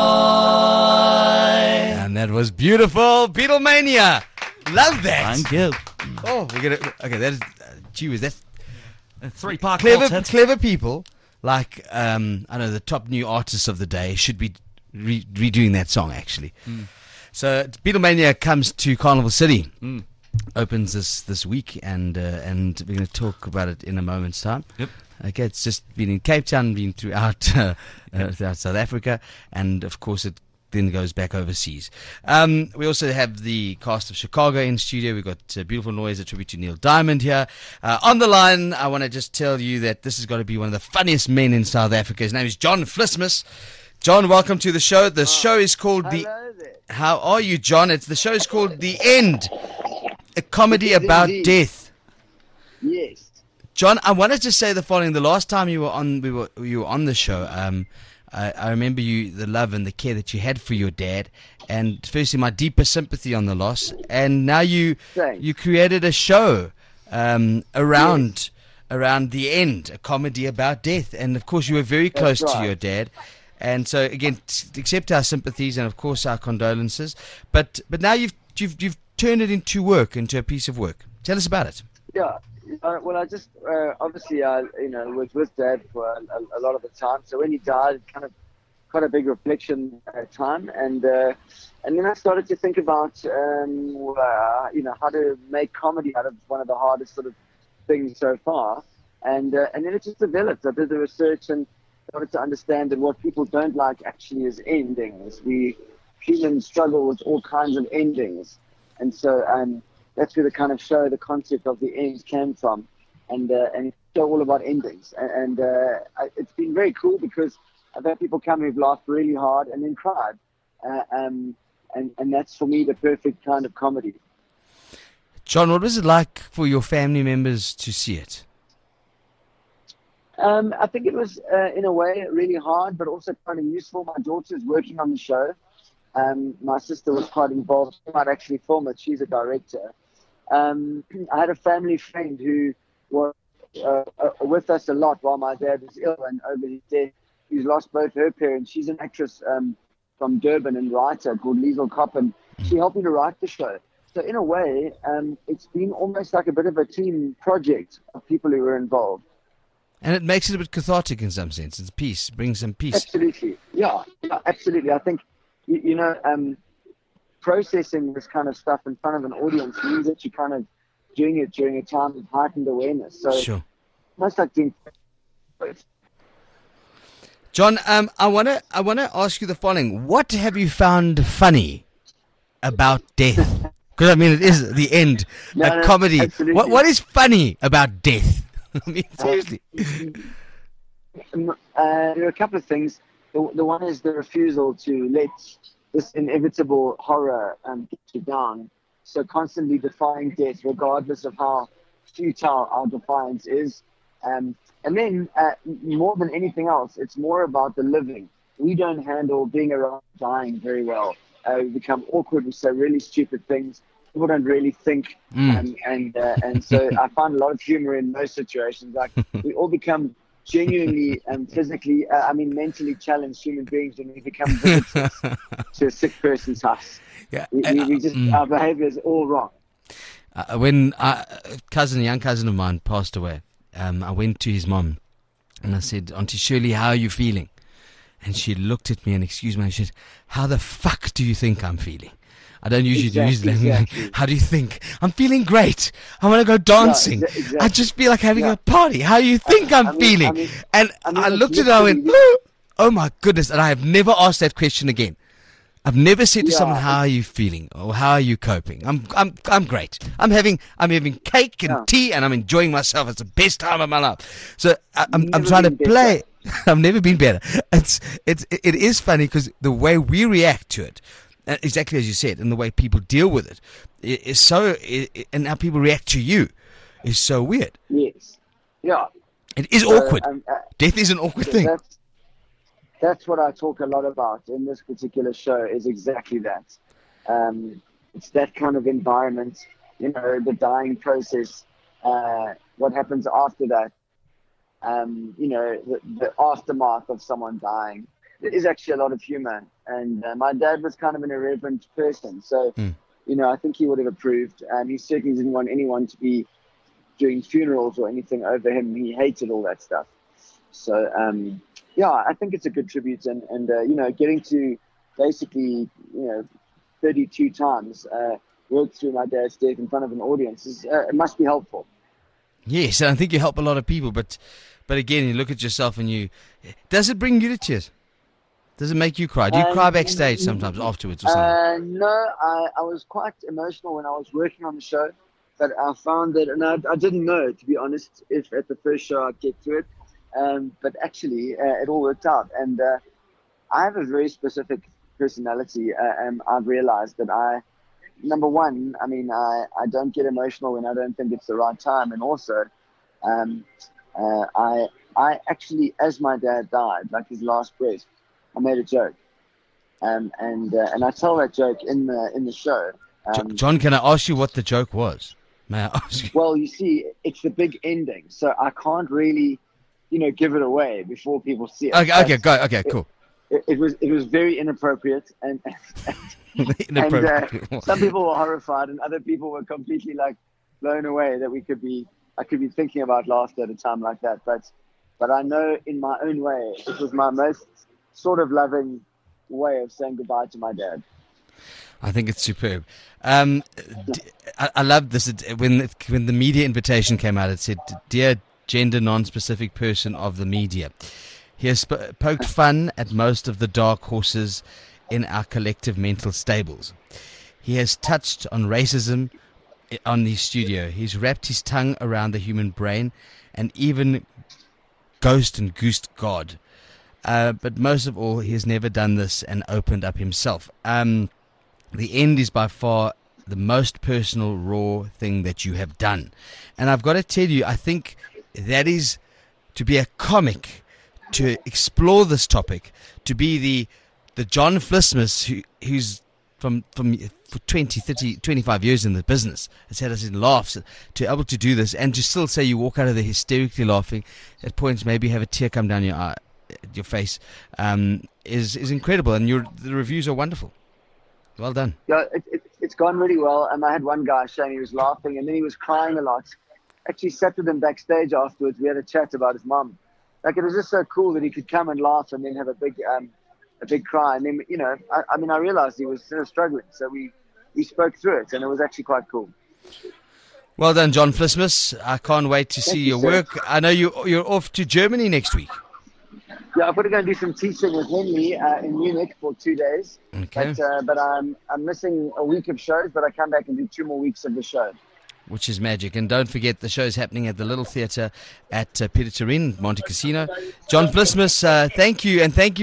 boy. And that was beautiful. Beatlemania. Love that. Thank you. Oh, we're gonna. Okay, that is. Gee whiz, that's Three-part clever people. Like I know the top new artists of the day should be redoing that song actually. So Beatlemania comes to Carnival City. Opens this week, and we're going to talk about it in a moment's time. Yep. Okay, it's just been in Cape Town, been throughout throughout South Africa, and of course it then goes back overseas. We also have the cast of Chicago in studio. We've got Beautiful Noise, a tribute to Neil Diamond here. On the line, I want to just tell you that this has got to be one of the funniest men in South Africa. His name is John Vlismus. John, welcome to the show. The show is called How are you, John? The show is called The End, a comedy about death. Yes. John, I want to just say the following. The last time you were on, you were on the show. I remember the love and the care that you had for your dad, and firstly, my deepest sympathy on the loss. And now you created a show around the end, a comedy about death, and of course, you were very close to your dad. And so again, accept our sympathies and of course our condolences. But now you've turned it into work, into a piece of work. Tell us about it. Yeah. Well, I just obviously was with Dad for a lot of the time. So when he died, it kind of quite a big reflection time, and then I started to think about how to make comedy out of one of the hardest sort of things so far, and then it just developed. I did the research and started to understand that what people don't like actually is endings. We humans struggle with all kinds of endings, and so that's where the kind of show, the concept of the end came from, and it's all about endings. And it's been very cool because I've had people come who've laughed really hard and then cried, and that's for me the perfect kind of comedy. John, what was it like for your family members to see it? I think it was in a way really hard, but also kind of useful. My daughter's working on the show. My sister was quite involved. She might actually film it. She's a director. I had a family friend who was with us a lot while my dad was ill and over his death. He's lost both her parents. She's an actress from Durban and writer called Liesl Koppen. She helped me to write the show. So in a way, it's been almost like a bit of a team project of people who were involved. And it makes it a bit cathartic in some sense. It's peace, brings some peace. Absolutely. Yeah, absolutely. I think, processing this kind of stuff in front of an audience means that you're kind of doing it during a time of heightened awareness. So sure. Almost like doing John, I wanna ask you the following: what have you found funny about death? Because I mean, it is the end, a comedy. What is funny about death? I mean, seriously. There are a couple of things. The one is the refusal to let this inevitable horror get you down. So constantly defying death, regardless of how futile our defiance is. And then, more than anything else, it's more about the living. We don't handle being around dying very well. We become awkward. We say really stupid things. People don't really think. And so I find a lot of humor in those situations. Like, we all become genuinely and physically, mentally challenged human beings when we become visitors to a sick person's house. Yeah, our behavior is all wrong. When a young cousin of mine passed away, I went to his mom and I said, Auntie Shirley, how are you feeling? And she looked at me and excused me, and she said, how the fuck do you think I'm feeling? I don't usually use that. Exactly. How do you think? I'm feeling great. I want to go dancing. Exactly. I just feel like having a party. How do you think I'm feeling? I looked at her and I went, oh my goodness. And I have never asked that question again. I've never said to someone, how are you feeling? Or how are you coping? I'm great. I'm having cake and tea and I'm enjoying myself. It's the best time of my life. So I'm trying to play. I've never been better. It is funny because the way we react to it, exactly as you said, and the way people deal with it is so, and how people react to you is so weird. Yes. Yeah. It is awkward. Death is an awkward thing. That's what I talk a lot about in this particular show, is exactly that. It's that kind of environment, the dying process, what happens after that, the aftermath of someone dying. There is actually a lot of humor. And my dad was kind of an irreverent person. So, I think he would have approved. He certainly didn't want anyone to be doing funerals or anything over him. He hated all that stuff. So, I think it's a good tribute, and getting to basically 32 times work through my dad's death in front of an audience it must be helpful. Yes, and I think you help a lot of people, but again, you look at yourself and does it bring you to tears? Does it make you cry? Do you cry backstage sometimes afterwards or something? No, I was quite emotional when I was working on the show, but I found that, and I didn't know, to be honest, if at the first show I'd get to it. But actually, it all worked out. And I have a very specific personality, and I've realized that number one, I don't get emotional when I don't think it's the right time. And also, I actually, as my dad died, like his last breath, I made a joke. And I tell that joke in the show. John, can I ask you what the joke was? May I ask you? Well, you see, it's the big ending, so I can't really give it away before people see it. Okay, cool. It was very inappropriate, and some people were horrified, and other people were completely blown away that I could be thinking about laughter at a time like that. But I know in my own way, it was my most sort of loving way of saying goodbye to my dad. I think it's superb. I love this. When the media invitation came out, it said, "Dear gender non-specific person of the media, he has poked fun at most of the dark horses in our collective mental stables. He has touched on racism on the studio. He's wrapped his tongue around the human brain and even ghost and goosed God. But most of all, he has never done this and opened up himself. The end is by far the most personal, raw thing that you have done." And I've got to tell you, I think that is, to be a comic, to explore this topic, to be the John Vlismus who's for 20, 30, 25 years in the business, has had us in laughs, to be able to do this and to still say you walk out of there hysterically laughing, at points maybe have a tear come down your face, is incredible, and the reviews are wonderful. Well done. Yeah, it's gone really well. I had one guy saying he was laughing and then he was crying a lot. Actually sat with him backstage afterwards. We had a chat about his mum. It was just so cool that he could come and laugh and then have a big cry. And then, I realized he was struggling. So we spoke through it, and it was actually quite cool. Well done, John Vlismus. I can't wait to see your work. I know you're off to Germany next week. Yeah, I've got to go and do some teaching with Henley in Munich for 2 days. Okay. But I'm missing a week of shows, but I come back and do 2 more weeks of the show. Which is magic. And don't forget, the show's happening at the Little Theatre at Peter Turin, Monte Cassino. John Vlismus, thank you, and thank you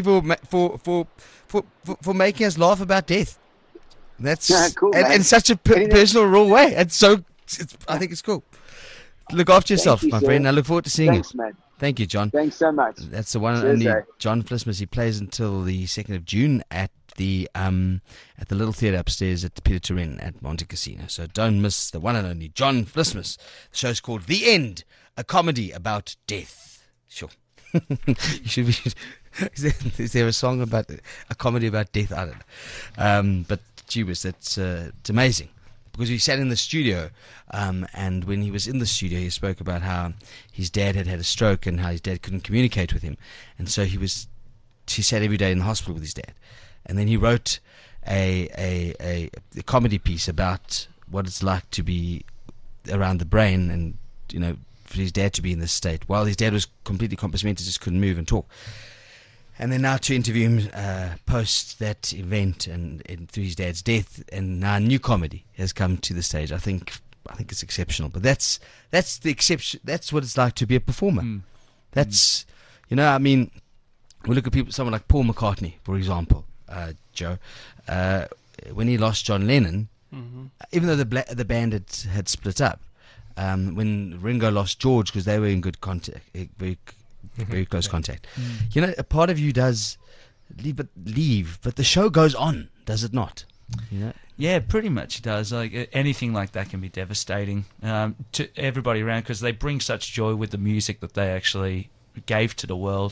for making us laugh about death. That's cool, and in such a personal, raw way. I think it's cool. Look after yourself, you, my sir. friend. I look forward to seeing Thanks, you. man. Thank you, John. Thanks so much. That's the one and Cheers, only eh? John Vlismus. He plays until the 2nd of June at the Little Theatre upstairs at the Peter Turin at Monte Cassino. So don't miss the one and only John Vlismus. The show's called The End, a comedy about death. Sure. You should be. Is there a song about a comedy about death? I don't know. But gee whiz, it's amazing. Because he sat in the studio, and when he was in the studio, he spoke about how his dad had had a stroke and how his dad couldn't communicate with him, and so he sat every day in the hospital with his dad, and then he wrote a comedy piece about what it's like to be around the brain, and for his dad to be in this state while his dad was completely compass mentis, just couldn't move and talk. And then now to interview him post that event and through his dad's death, and now a new comedy has come to the stage. I think it's exceptional. But that's the exception. That's what it's like to be a performer. That's we look at someone like Paul McCartney, for example, Joe. When he lost John Lennon, even though the band had split up, when Ringo lost George, because they were in good contact, very close contact. A part of you does leave, but the show goes on, does it not? Yeah, pretty much it does. Like anything like that can be devastating to everybody around, because they bring such joy with the music that they actually gave to the world.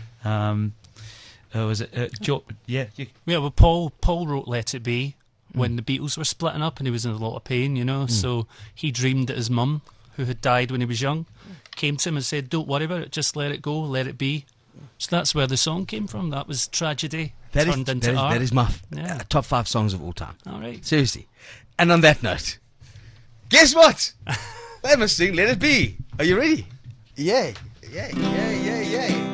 Was it? Yeah. Well, Paul wrote "Let It Be" when the Beatles were splitting up, and he was in a lot of pain. So he dreamed that his mum, who had died when he was young, came to him and said, "Don't worry about it, just let it go, let it be." So that's where the song came from. That was tragedy turned into art. That is my top 5 songs of all time. All right. Seriously. And on that note, guess what? They must sing "Let It Be." Are you ready? Yay. Yay, yay, yay, yay.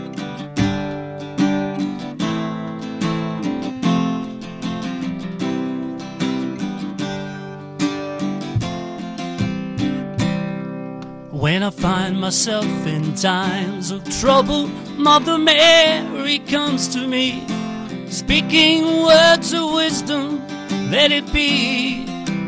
When I find myself in times of trouble, Mother Mary comes to me, speaking words of wisdom, let it be.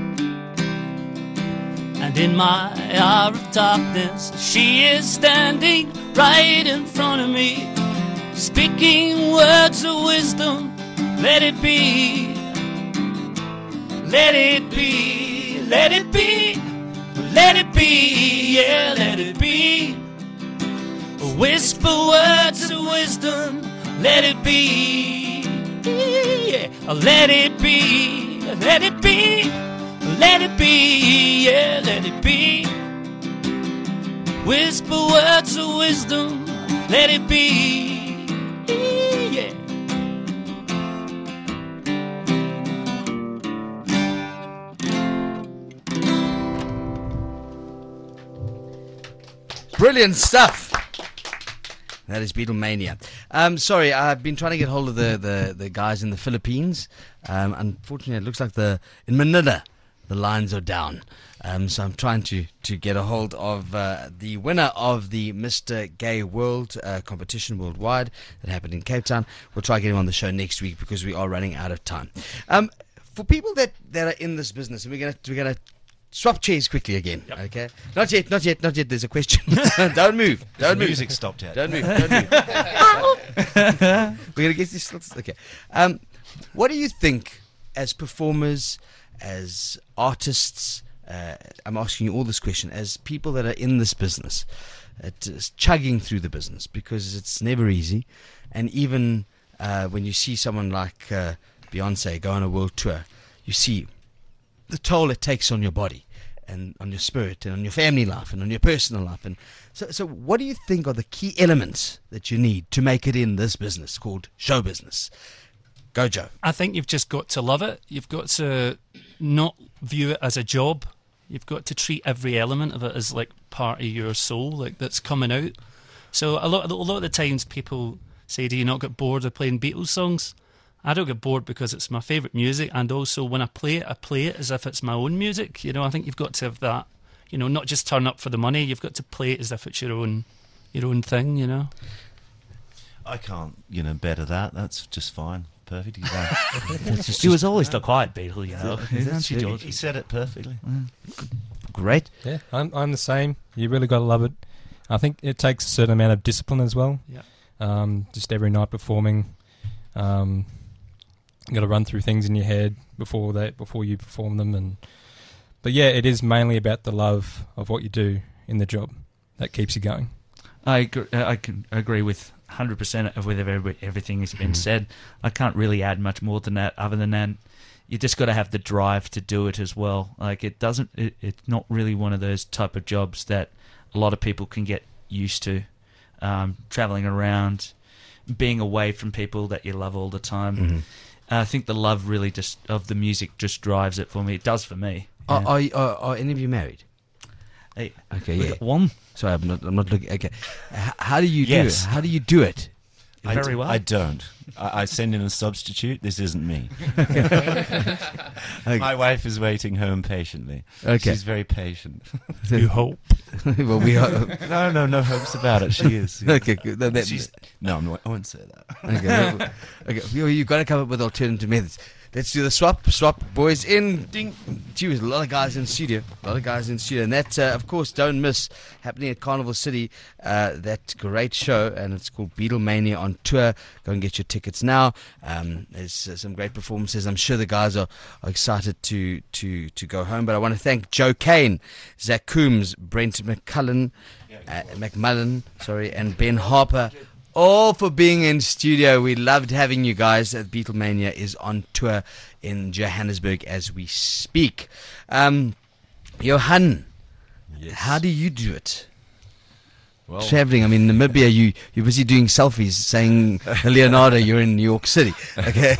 And in my hour of darkness, she is standing right in front of me, speaking words of wisdom, let it be. Let it be, let it be. Let it be, yeah, let it be. Whisper words of wisdom, let it be, yeah. Let it be, let it be, let it be, yeah, let it be. Whisper words of wisdom, let it be, yeah. Brilliant stuff. That is Beatlemania. Sorry, I've been trying to get hold of the guys in the Philippines. Unfortunately, it looks like in Manila, the lines are down. So I'm trying to get a hold of the winner of the Mr. Gay World competition worldwide that happened in Cape Town. We'll try getting him on the show next week because we are running out of time. For people that are in this business, and we're gonna swap chairs quickly again. Yep. Okay. Not yet. There's a question. Don't move. Don't move. Music stopped yet. Don't move. We're gonna get this. Okay. What do you think, as performers, as artists? I'm asking you all this question as people that are in this business, chugging through the business, because it's never easy, and even when you see someone like Beyonce go on a world tour, you see the toll it takes on your body and on your spirit and on your family life and on your personal life. And so what do you think are the key elements that you need to make it in this business called show business? Go, Joe. I think you've just got to love it. You've got to not view it as a job. You've got to treat every element of it as like part of your soul, like that's coming out. So a lot of the times people say, do you not get bored of playing Beatles songs? I don't get bored because it's my favourite music, and also when I play it as if it's my own music. You know, I think you've got to have that, you know, not just turn up for the money. You've got to play it as if it's your own thing, you know. I can't, better that. That's just fine. Perfect. He was always the quiet Beatle, you know. He said it perfectly. Great. Yeah, I'm the same. You really got to love it. I think it takes a certain amount of discipline as well. Yeah. Just every night performing. You got to run through things in your head before you perform them, but yeah, it is mainly about the love of what you do in the job that keeps you going. I can agree with 100% with everything that's been said. I can't really add much more than that. Other than that, you just got to have the drive to do it as well. Like it's not really one of those type of jobs that a lot of people can get used to. Traveling around, being away from people that you love all the time. Mm-hmm. I think the love really just of the music just drives it for me. It does for me. Yeah. Are any of you married? Hey, okay, yeah. One. Sorry, I'm not looking. Okay, how do you do Yes. it? How do you do it? Very well. I don't. I send in a substitute. This isn't me. My wife is waiting home patiently. Okay. She's very patient. You hope. Well, we are. No hopes about it. She is. Yeah. Okay, good. No, I won't say that. Okay, okay. You've got to come up with alternative methods. Let's do the swap, boys in. Ding. Gee, there's a lot of guys in studio. And that, of course, don't miss, happening at Carnival City, that great show, and it's called Beatlemania on Tour. Go and get your tickets now. There's some great performances. I'm sure the guys are excited to go home. But I want to thank Joe Kane, Zach Coombs, Brent McMullen, and Ben Harper, all for being in studio. We loved having you guys. Beatlemania is on tour in Johannesburg as we speak. Johan, Yes. how do you do it? Well, Traveling, I mean, Namibia, you're busy doing selfies saying, Leonardo, you're in New York City. Okay.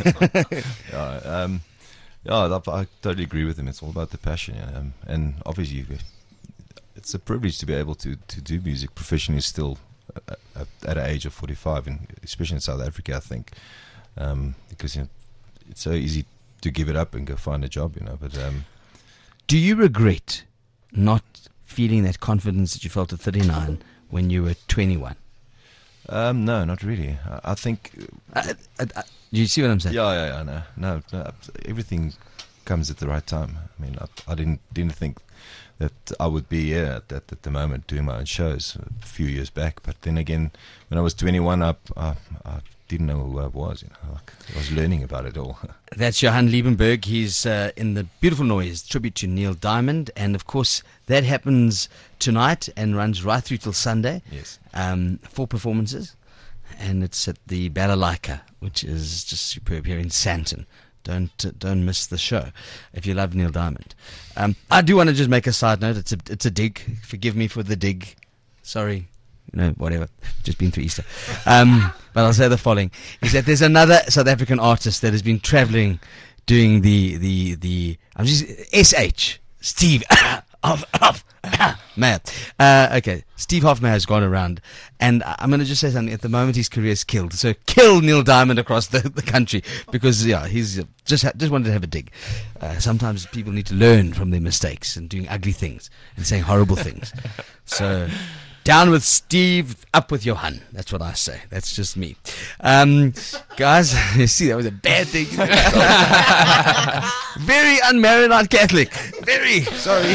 I totally agree with him. It's all about the passion, and obviously it's a privilege to be able to do music professionally still at an age of 45, and especially in South Africa, I think, because it's so easy to give it up and go find a job, But do you regret not feeling that confidence that you felt at 39 when you were 21? No, not really. I think. Do you see what I'm saying? Yeah. No. Everything comes at the right time. I mean, I didn't think that I would be here at the moment doing my own shows a few years back. But then again, when I was 21, I didn't know who I was. I was learning about it all. That's Johan Liebenberg. He's in the Beautiful Noise tribute to Neil Diamond, and of course that happens tonight and runs right through till Sunday. Yes. 4 performances, and it's at the Balalaika, which is just superb here in Sandton. Don't miss the show if you love Neil Diamond. I do want to just make a side note. It's a dig. Forgive me for the dig. Sorry. Whatever. Just been through Easter. But I'll say the following: is that there's another South African artist that has been traveling, doing the I'm just SH Steve Hoffmeyer. Okay, Steve Hoffmeyer has gone around, and I'm going to just say something. At the moment, his career is killed. So kill Neil Diamond across the country, because he's just wanted to have a dig. Sometimes people need to learn from their mistakes and doing ugly things and saying horrible things. So. Down with Steve, up with Johan. That's what I say. That's just me. Guys, you see, that was a bad thing. Very unmarried, not Catholic. Very sorry.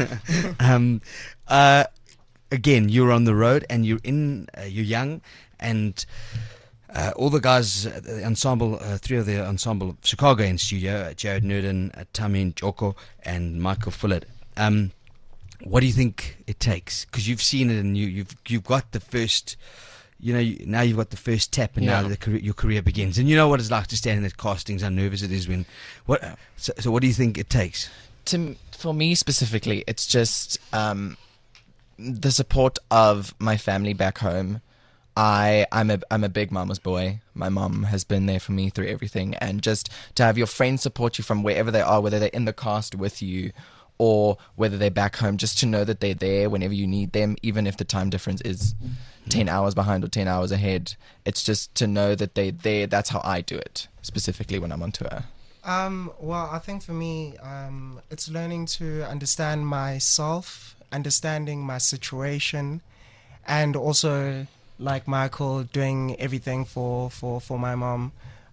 Again, you're on the road and you're young, and all the guys, the ensemble, 3 of the ensemble, Chicago in studio, Jared Nurden, Tammy Njoko, and Michael Fullett. What do you think it takes? Because you've seen it, and you've got the first, now you've got the first tap, and now your career begins. And you know what it's like to stand in that castings, how nervous it is when. So what do you think it takes? For me specifically, it's just the support of my family back home. I'm a big mama's boy. My mom has been there for me through everything, and just to have your friends support you from wherever they are, whether they're in the cast with you or whether they're back home, just to know that they're there whenever you need them, even if the time difference is 10 hours behind or 10 hours ahead. It's just to know that they're there. That's how I do it, specifically when I'm on tour. Well, I think for me, it's learning to understand myself, understanding my situation, and also, like Michael, doing everything for my mom.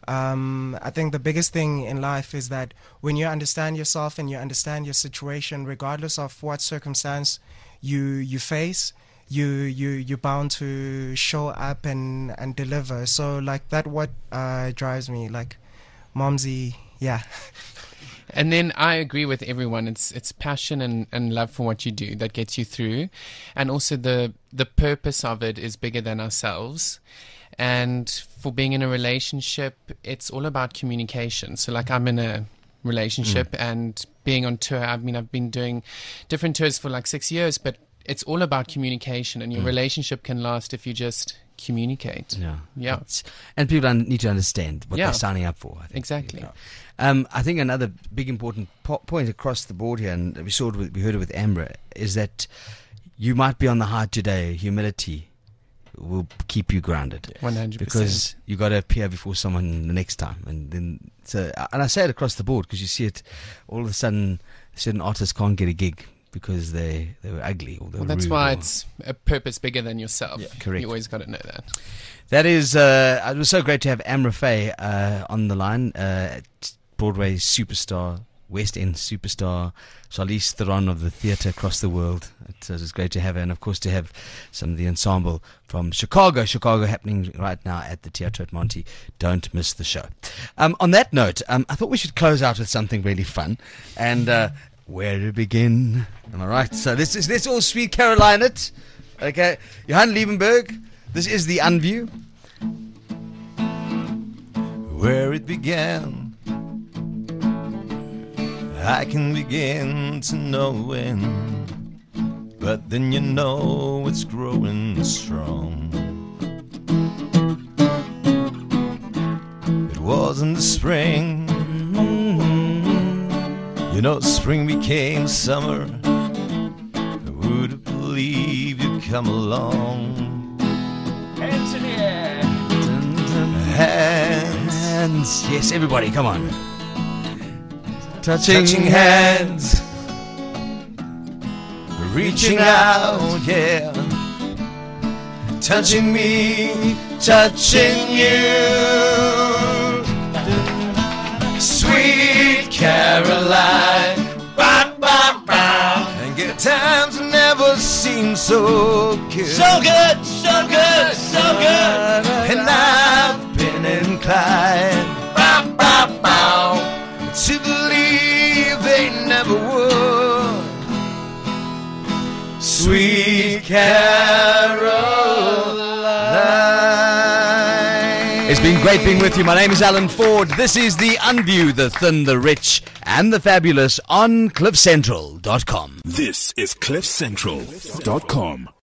I think the biggest thing in life is that when you understand yourself and you understand your situation, regardless of what circumstance you face, you're bound to show up and deliver. So like that what drives me, like Momsy, yeah. And then I agree with everyone. It's passion and love for what you do that gets you through. And also the purpose of it is bigger than ourselves. And for being in a relationship, it's all about communication. So like I'm in a relationship and being on tour, I've been doing different tours for like 6 years, but it's all about communication, and your relationship can last if you just communicate. Yeah. And people need to understand what they're signing up for, I think. Exactly. I think another big important point across the board here, and we heard it with Amber, is that you might be on the high today. Humility will keep you grounded. 100%. Because you got to appear before someone the next time, and I say it across the board because you see it all of a sudden. Certain artists can't get a gig because they were ugly or they were that's rude, why it's a purpose bigger than yourself. Yeah, correct. You always got to know that. That is, it was so great to have Amra Faye on the line, Broadway superstar, West End superstar, Charlize Theron of the theatre across the world. It was great to have her, and of course to have some of the ensemble from Chicago happening right now at the Teatro at Monte. Don't miss the show. On that note, I thought we should close out with something really fun, and where to begin? Am I right? So let's all Sweet Caroline it. Okay, Johan Liebenberg, this is The Unview. Where it began, I can begin to know when, but then you know it's growing strong. It was in the spring, you know, spring became summer. Would have believed you'd come along. Hands in the air. Hands. Yes, everybody, come on. Touching hands, reaching out, yeah. Touching me, touching you. Sweet Caroline, ba, ba, ba. And good times never seem so good. So good, so good, so good. And I've been inclined, ba, ba, ba, to believe they never would. Sweet Caroline. It's been great being with you. My name is Alan Ford. This is The Unview, the thin, the rich, and the fabulous on CliffCentral.com. This is CliffCentral.com.